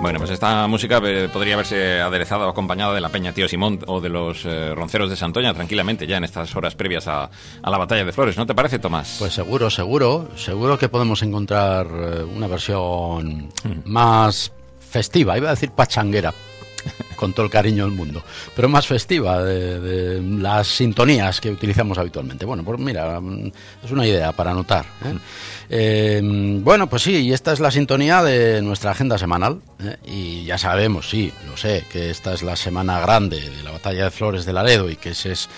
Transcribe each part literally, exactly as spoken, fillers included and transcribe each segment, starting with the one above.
Bueno, pues esta música eh, podría haberse aderezado o acompañada de la Peña Tío Simón o de los eh, ronceros de Santoña tranquilamente ya en estas horas previas a, a la batalla de Flores, ¿no te parece, Tomás? Pues seguro, seguro, seguro que podemos encontrar eh, una versión mm. más festiva, iba a decir pachanguera, con todo el cariño del mundo, pero más festiva de, de las sintonías que utilizamos habitualmente. Bueno, pues mira, es una idea para anotar, ¿eh? Mm. Eh, bueno, pues sí, y esta es la sintonía de nuestra agenda semanal, ¿eh? Y ya sabemos, sí, lo sé, que esta es la semana grande de la batalla de Flores de Laredo y que ese es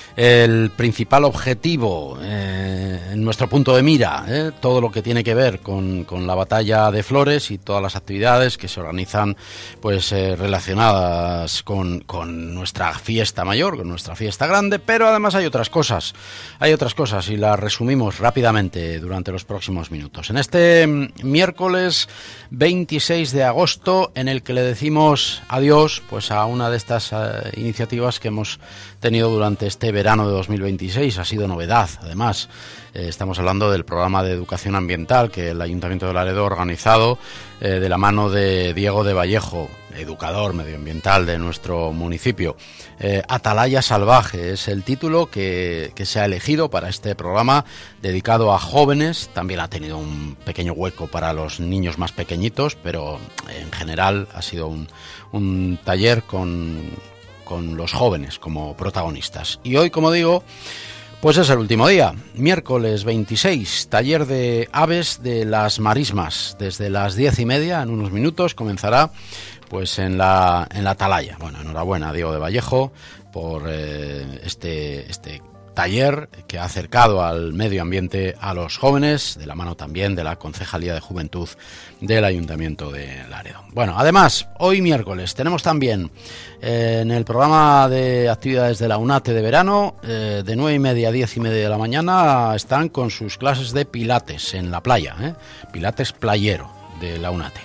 el principal objetivo eh, en nuestro punto de mira, eh, todo lo que tiene que ver con, con la batalla de Flores y todas las actividades que se organizan pues eh, relacionadas con, con nuestra fiesta mayor, con nuestra fiesta grande, pero además hay otras cosas, hay otras cosas y las resumimos rápidamente durante los próximos minutos. En este miércoles veintiséis de agosto, en el que le decimos adiós pues a una de estas uh, iniciativas que hemos tenido durante este verano de dos mil veintiséis, ha sido novedad, además. Eh, estamos hablando del programa de educación ambiental que el Ayuntamiento de Laredo ha organizado eh, de la mano de Diego de Vallejo, educador medioambiental de nuestro municipio. Eh, Atalaya Salvaje es el título que, que se ha elegido para este programa dedicado a jóvenes. También ha tenido un pequeño hueco para los niños más pequeñitos, pero en general ha sido un, un taller con... con los jóvenes como protagonistas. Y hoy, como digo, pues es el último día, miércoles veintiséis, taller de aves de las marismas. Desde las diez y media, en unos minutos, comenzará pues en la, en la Atalaya. Bueno, enhorabuena, Diego de Vallejo, por eh, este, este taller que ha acercado al medio ambiente a los jóvenes, de la mano también de la Concejalía de Juventud del Ayuntamiento de Laredo. Bueno, además, hoy miércoles tenemos también eh, en el programa de actividades de la UNATE de verano, eh, de nueve y media a diez y media de la mañana, están con sus clases de pilates en la playa, ¿eh? Pilates playero de la UNATE.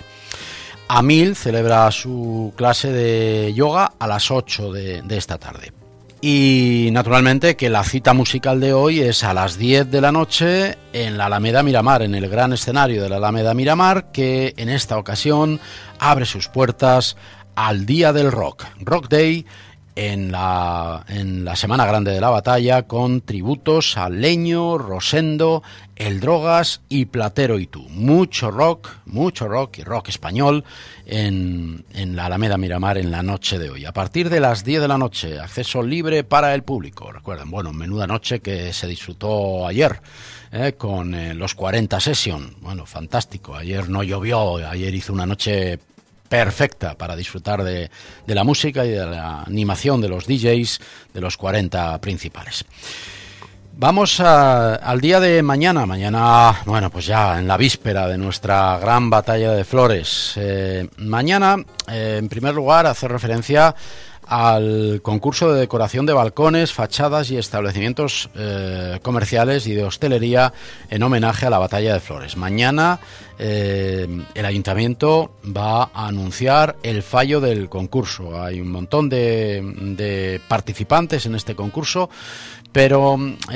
Amil celebra su clase de yoga a las ocho de, de esta tarde. Y naturalmente que la cita musical de hoy es a las diez de la noche en la Alameda Miramar, en el gran escenario de la Alameda Miramar, que en esta ocasión abre sus puertas al Día del Rock, Rock Day, en la, en la Semana Grande de la Batalla, con tributos a Leño, Rosendo, El Drogas y Platero y tú. Mucho rock, mucho rock y rock español en, en la Alameda Miramar en la noche de hoy. A partir de las diez de la noche, acceso libre para el público. Recuerden, bueno, menuda noche que se disfrutó ayer eh, con eh, los cuarenta Session. Bueno, fantástico. Ayer no llovió, ayer hizo una noche perfecta para disfrutar de, de la música y de la animación de los D Js de los cuarenta principales. Vamos a, al día de mañana, mañana, bueno, pues ya en la víspera de nuestra gran batalla de Flores. Eh, mañana, eh, en primer lugar, hacer referencia al concurso de decoración de balcones, fachadas y establecimientos eh, comerciales y de hostelería en homenaje a la batalla de Flores. Mañana eh, el ayuntamiento va a anunciar el fallo del concurso. Hay un montón de, de participantes en este concurso, pero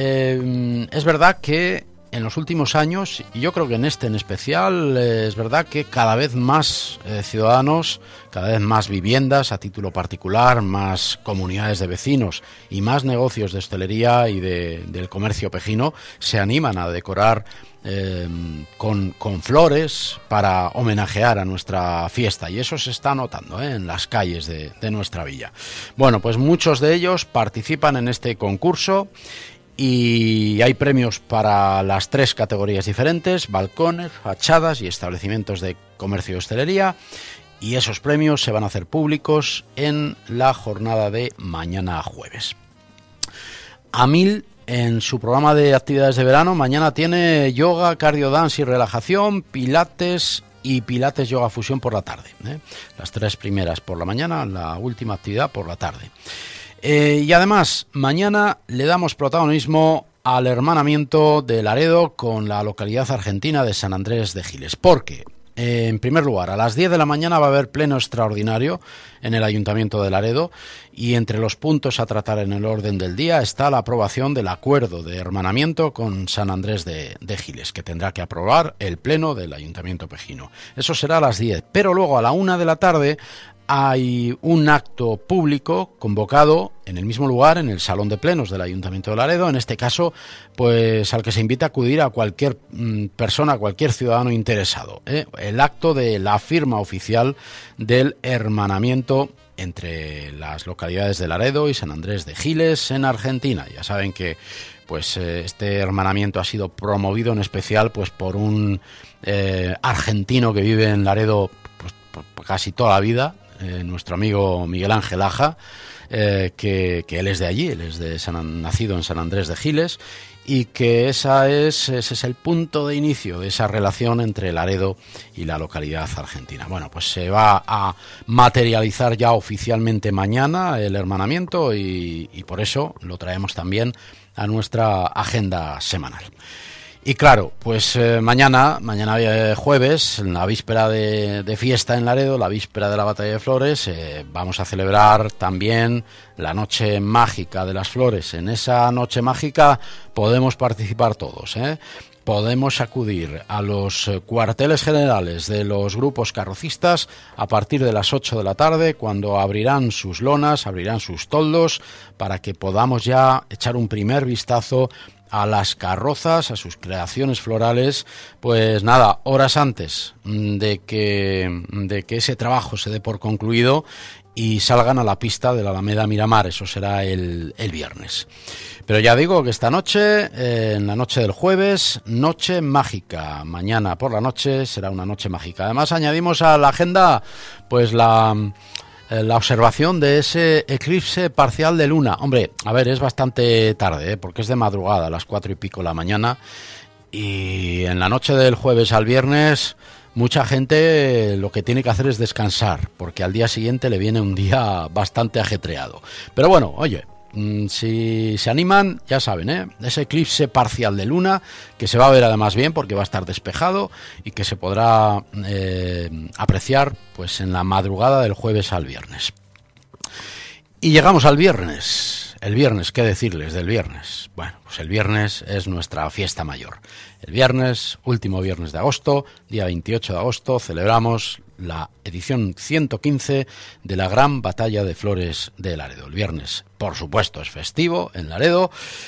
eh, es verdad que en los últimos años, y yo creo que en este en especial, eh, es verdad que cada vez más eh, ciudadanos, cada vez más viviendas a título particular, más comunidades de vecinos y más negocios de hostelería y de, del comercio pejino se animan a decorar eh, con, con flores para homenajear a nuestra fiesta, y eso se está notando eh, en las calles de, de nuestra villa. Bueno, pues muchos de ellos participan en este concurso y hay premios para las tres categorías diferentes: balcones, fachadas y establecimientos de comercio y hostelería, y esos premios se van a hacer públicos en la jornada de mañana jueves. Amil, en su programa de actividades de verano, mañana tiene yoga, cardio dance y relajación, pilates y pilates yoga fusión por la tarde, ¿eh? Las tres primeras por la mañana, la última actividad por la tarde. Eh, y además, mañana le damos protagonismo al hermanamiento de Laredo con la localidad argentina de San Andrés de Giles, porque Eh, en primer lugar, a las diez de la mañana va a haber pleno extraordinario en el Ayuntamiento de Laredo y entre los puntos a tratar en el orden del día está la aprobación del acuerdo de hermanamiento con San Andrés de, de Giles, que tendrá que aprobar el pleno del Ayuntamiento pejino. Eso será a las diez, pero luego a la una de la tarde hay un acto público convocado en el mismo lugar, en el Salón de Plenos del Ayuntamiento de Laredo, en este caso, pues al que se invita a acudir a cualquier mm, persona, cualquier ciudadano interesado, ¿eh? El acto de la firma oficial del hermanamiento entre las localidades de Laredo y San Andrés de Giles en Argentina. Ya saben que pues eh, este hermanamiento ha sido promovido en especial pues por un eh, argentino que vive en Laredo pues, por casi toda la vida, Eh, nuestro amigo Miguel Ángel Aja, eh, que, que él es de allí, él es de San, nacido en San Andrés de Giles, y que esa es, ese es el punto de inicio de esa relación entre Laredo y la localidad argentina. Bueno, pues se va a materializar ya oficialmente mañana el hermanamiento y, y por eso lo traemos también a nuestra agenda semanal. Y claro, pues eh, mañana, mañana eh, jueves, en la víspera de, de fiesta en Laredo, la víspera de la Batalla de Flores, eh, vamos a celebrar también la Noche Mágica de las Flores. En esa Noche Mágica podemos participar todos, ¿eh? Podemos acudir a los cuarteles generales de los grupos carrocistas a partir de las ocho de la tarde, cuando abrirán sus lonas, abrirán sus toldos, para que podamos ya echar un primer vistazo a las carrozas, a sus creaciones florales, pues nada, horas antes de que, de que ese trabajo se dé por concluido y salgan a la pista de la Alameda Miramar. Eso será el, el viernes. Pero ya digo que esta noche, eh, en la noche del jueves, noche mágica. Mañana por la noche será una noche mágica. Además añadimos a la agenda pues la... la observación de ese eclipse parcial de luna. Hombre, a ver, es bastante tarde, ¿eh? Porque es de madrugada, a las cuatro y pico de la mañana, y en la noche del jueves al viernes mucha gente lo que tiene que hacer es descansar, porque al día siguiente le viene un día bastante ajetreado. Pero bueno, oye, si se animan, ya saben, ¿eh? Ese eclipse parcial de luna, que se va a ver además bien porque va a estar despejado y que se podrá eh, apreciar pues en la madrugada del jueves al viernes. Y llegamos al viernes. El viernes, ¿qué decirles del viernes? Bueno, pues el viernes es nuestra fiesta mayor. El viernes, último viernes de agosto, día veintiocho de agosto, celebramos la edición ciento quince de la Gran Batalla de Flores de Laredo. El viernes, por supuesto, es festivo en Laredo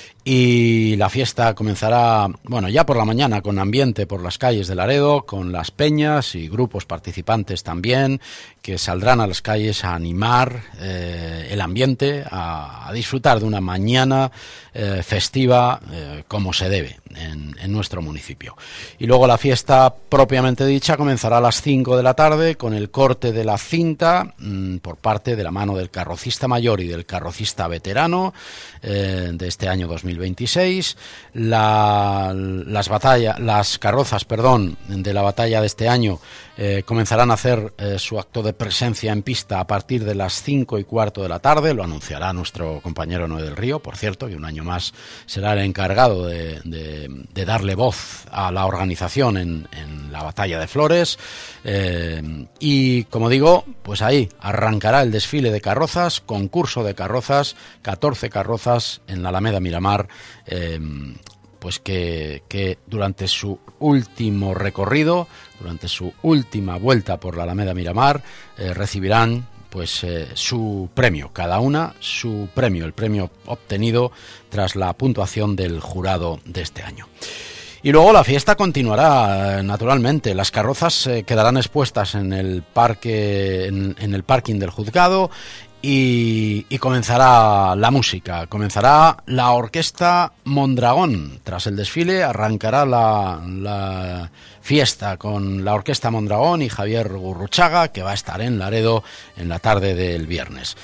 y la fiesta comenzará, bueno, ya por la mañana con ambiente por las calles de Laredo, con las peñas y grupos participantes también, que saldrán a las calles a animar eh, el ambiente, a, a disfrutar de una mañana eh, festiva eh, como se debe en, en nuestro municipio. Y luego la fiesta propiamente dicha comenzará a las cinco de la tarde con el corte de la cinta mmm, por parte de la mano del carrocista mayor y del carrocista veterano eh, de este año dos mil veintiséis. La, las batallas, las carrozas, perdón, de la batalla de este año eh, comenzarán a hacer eh, su acto de presencia en pista a partir de las cinco y cuarto de la tarde. Lo anunciará nuestro compañero Noé del Río, por cierto, que un año más será el encargado de, de, de darle voz a la organización en, en la batalla de Flores. Eh, y como digo, pues ahí arrancará el desfile de carrozas, concurso de carrozas, catorce carrozas en la Alameda Miramar, eh, pues que, que durante su último recorrido, durante su última vuelta por la Alameda Miramar, eh, recibirán pues eh, su premio, cada una su premio, el premio obtenido tras la puntuación del jurado de este año. Y luego la fiesta continuará, naturalmente. Las carrozas eh, quedarán expuestas en el parque, en, en el parking del juzgado. Y, y comenzará la música, comenzará la orquesta Mondragón. Tras el desfile arrancará la, la fiesta con la orquesta Mondragón y Javier Gurruchaga, que va a estar en Laredo en la tarde del viernes.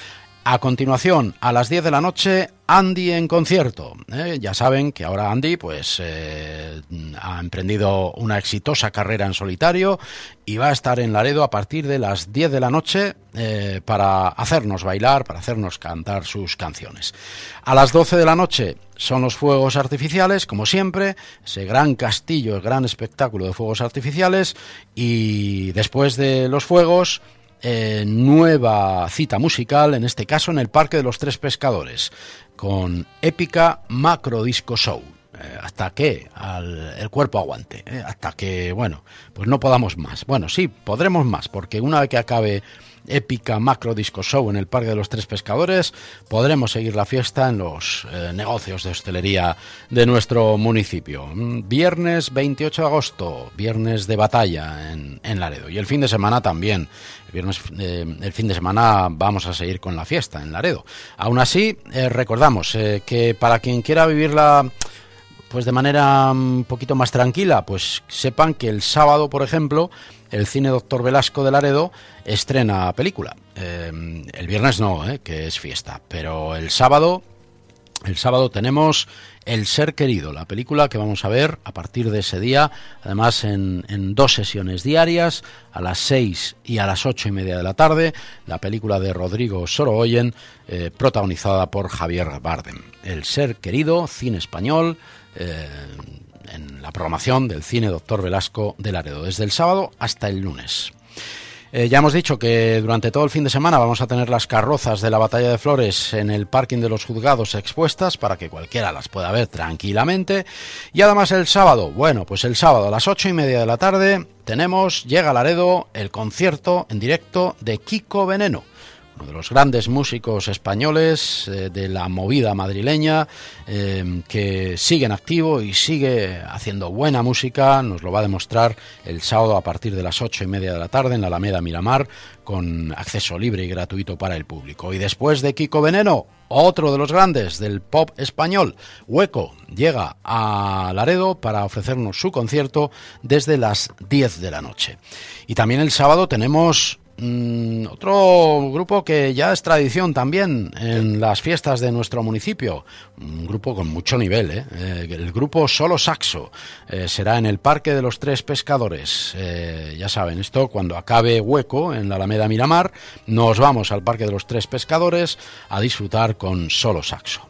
A continuación, a las diez de la noche, Andy en concierto. ¿eh? Ya saben que ahora Andy pues eh, ha emprendido una exitosa carrera en solitario y va a estar en Laredo a partir de las diez de la noche eh, para hacernos bailar, para hacernos cantar sus canciones. A las doce de la noche son los fuegos artificiales, como siempre, ese gran castillo, el gran espectáculo de fuegos artificiales, y después de los fuegos, Eh, nueva cita musical, en este caso en el Parque de los Tres Pescadores, con épica macro disco show. Eh, hasta que al, el cuerpo aguante, eh, hasta que, bueno, pues no podamos más. Bueno, sí, podremos más, porque una vez que acabe épica macro disco show en el Parque de los Tres Pescadores, podremos seguir la fiesta en los eh, negocios de hostelería de nuestro municipio. Viernes veintiocho de agosto, viernes de batalla en, en Laredo, y el fin de semana también. El viernes, eh, el fin de semana vamos a seguir con la fiesta en Laredo. Aún así, eh, recordamos eh, que para quien quiera vivirla pues de manera un poquito más tranquila, pues sepan que el sábado, por ejemplo, el Cine Doctor Velasco de Laredo estrena película. Eh, el viernes no, eh, que es fiesta, pero el sábado, el sábado tenemos El Ser Querido, la película que vamos a ver a partir de ese día, además en, en dos sesiones diarias, a las seis y a las ocho y media de la tarde, la película de Rodrigo Sorogoyen, eh, protagonizada por Javier Bardem. El Ser Querido, cine español, eh, en la programación del Cine Doctor Velasco de Laredo, desde el sábado hasta el lunes. Eh, ya hemos dicho que durante todo el fin de semana vamos a tener las carrozas de la Batalla de Flores en el parking de los juzgados expuestas para que cualquiera las pueda ver tranquilamente. Y además el sábado, bueno, pues el sábado a las ocho y media de la tarde tenemos, llega a Laredo, el concierto en directo de Kiko Veneno, uno de los grandes músicos españoles eh, de la movida madrileña, eh, que sigue en activo y sigue haciendo buena música. Nos lo va a demostrar el sábado a partir de las ocho y media de la tarde en la Alameda Miramar, con acceso libre y gratuito para el público. Y después de Kiko Veneno, otro de los grandes del pop español, Hueco, llega a Laredo para ofrecernos su concierto desde las diez de la noche. Y también el sábado tenemos Mm, otro grupo que ya es tradición también en las fiestas de nuestro municipio, un grupo con mucho nivel, ¿eh? Eh, el grupo Solo Saxo, eh, será en el Parque de los Tres Pescadores. Eh, ya saben, esto cuando acabe Hueco en la Alameda Miramar, nos vamos al Parque de los Tres Pescadores a disfrutar con Solo Saxo.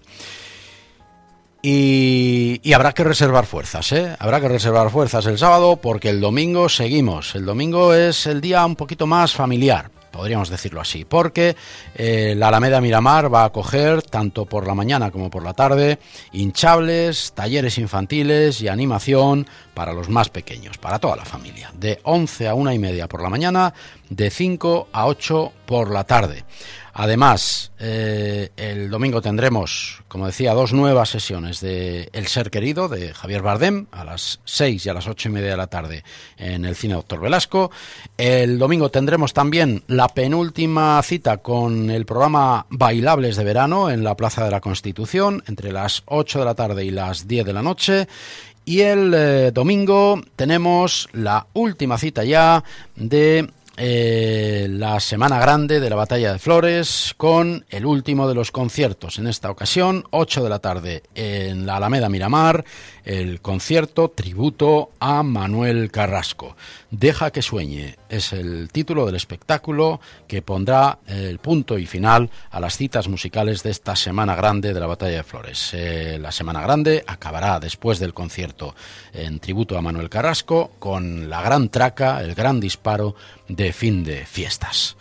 Y, y habrá que reservar fuerzas, ¿eh? Habrá que reservar fuerzas el sábado, porque el domingo seguimos. El domingo es el día un poquito más familiar, podríamos decirlo así, porque eh, la Alameda Miramar va a acoger, tanto por la mañana como por la tarde, hinchables, talleres infantiles y animación para los más pequeños, para toda la familia, de once a una y media por la mañana, de cinco a ocho por la tarde. Además, eh, el domingo tendremos, como decía, dos nuevas sesiones de El Ser Querido, de Javier Bardem, a las seis y a las ocho y media de la tarde en el Cine Doctor Velasco. El domingo tendremos también la penúltima cita con el programa Bailables de Verano en la Plaza de la Constitución, entre las ocho de la tarde y las diez de la noche. Y el eh, domingo tenemos la última cita ya de Eh, la Semana Grande de la Batalla de Flores, con el último de los conciertos. En esta ocasión, ocho de la tarde en la Alameda Miramar, el concierto tributo a Manuel Carrasco. Deja que sueñe es el título del espectáculo que pondrá el punto y final a las citas musicales de esta Semana Grande de la Batalla de Flores. Eh, la Semana Grande acabará después del concierto en tributo a Manuel Carrasco con la gran traca, el gran disparo de fin de fiestas.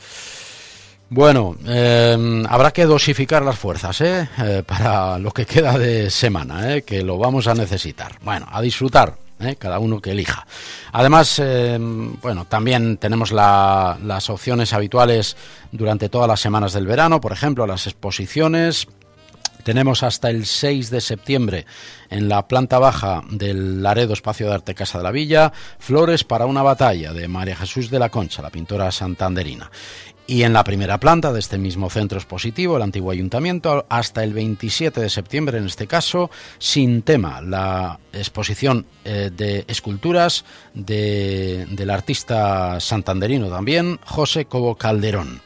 Bueno, eh, habrá que dosificar las fuerzas ¿eh? Eh, para lo que queda de semana, ¿eh? que lo vamos a necesitar. Bueno, a disfrutar, ¿eh? cada uno que elija. Además, eh, bueno, también tenemos la, las opciones habituales durante todas las semanas del verano, por ejemplo, las exposiciones. Tenemos hasta el seis de septiembre en la planta baja del Laredo Espacio de Arte Casa de la Villa, Flores para una batalla, de María Jesús de la Concha, la pintora santanderina. Y en la primera planta de este mismo centro expositivo, el antiguo ayuntamiento, hasta el veintisiete de septiembre, en este caso, Sin Tema, la exposición eh, de esculturas de, del artista santanderino también, José Cobo Calderón.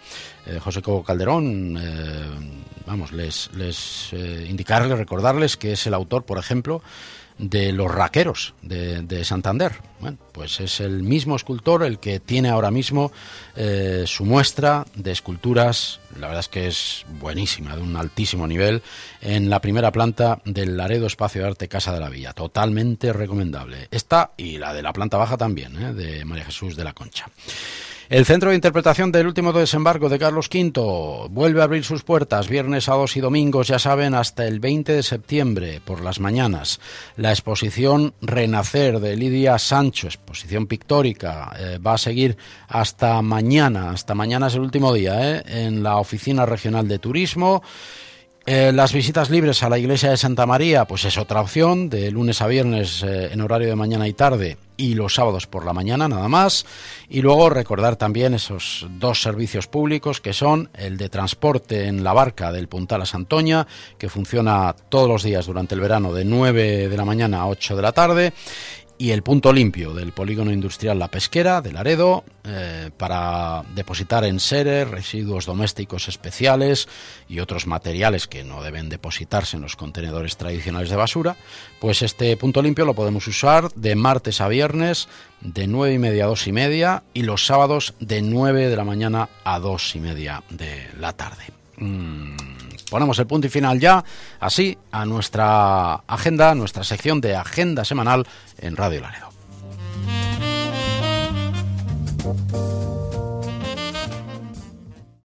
eh, José Cobo Calderón, eh, vamos, les, les eh, indicarles, recordarles que es el autor, por ejemplo, de Los Raqueros de, de Santander. Bueno, pues es el mismo escultor el que tiene ahora mismo eh, su muestra de esculturas, la verdad es que es buenísima, de un altísimo nivel, en la primera planta del Laredo Espacio de Arte Casa de la Villa, totalmente recomendable. Esta y la de la planta baja también, eh, de María Jesús de la Concha. El Centro de Interpretación del Último Desembarco de Carlos Quinto vuelve a abrir sus puertas viernes, sábados y domingos, ya saben, hasta el veinte de septiembre por las mañanas. La exposición Renacer de Lidia Sancho, exposición pictórica, eh, va a seguir hasta mañana, hasta mañana es el último día, eh, en la Oficina Regional de Turismo. Eh, las visitas libres a la iglesia de Santa María, pues es otra opción, de lunes a viernes eh, en horario de mañana y tarde, y los sábados por la mañana nada más. Y luego recordar también esos dos servicios públicos que son el de transporte en la barca del Puntal a Santoña, que funciona todos los días durante el verano de nueve de la mañana a ocho de la tarde, y el punto limpio del polígono industrial La Pesquera de Laredo, eh, para depositar enseres, residuos domésticos especiales y otros materiales que no deben depositarse en los contenedores tradicionales de basura. Pues este punto limpio lo podemos usar de martes a viernes de nueve y media a dos y media y los sábados de nueve de la mañana a dos y media de la tarde. Mm. Ponemos el punto y final ya, así, a nuestra agenda, nuestra sección de agenda semanal en Radio Laredo.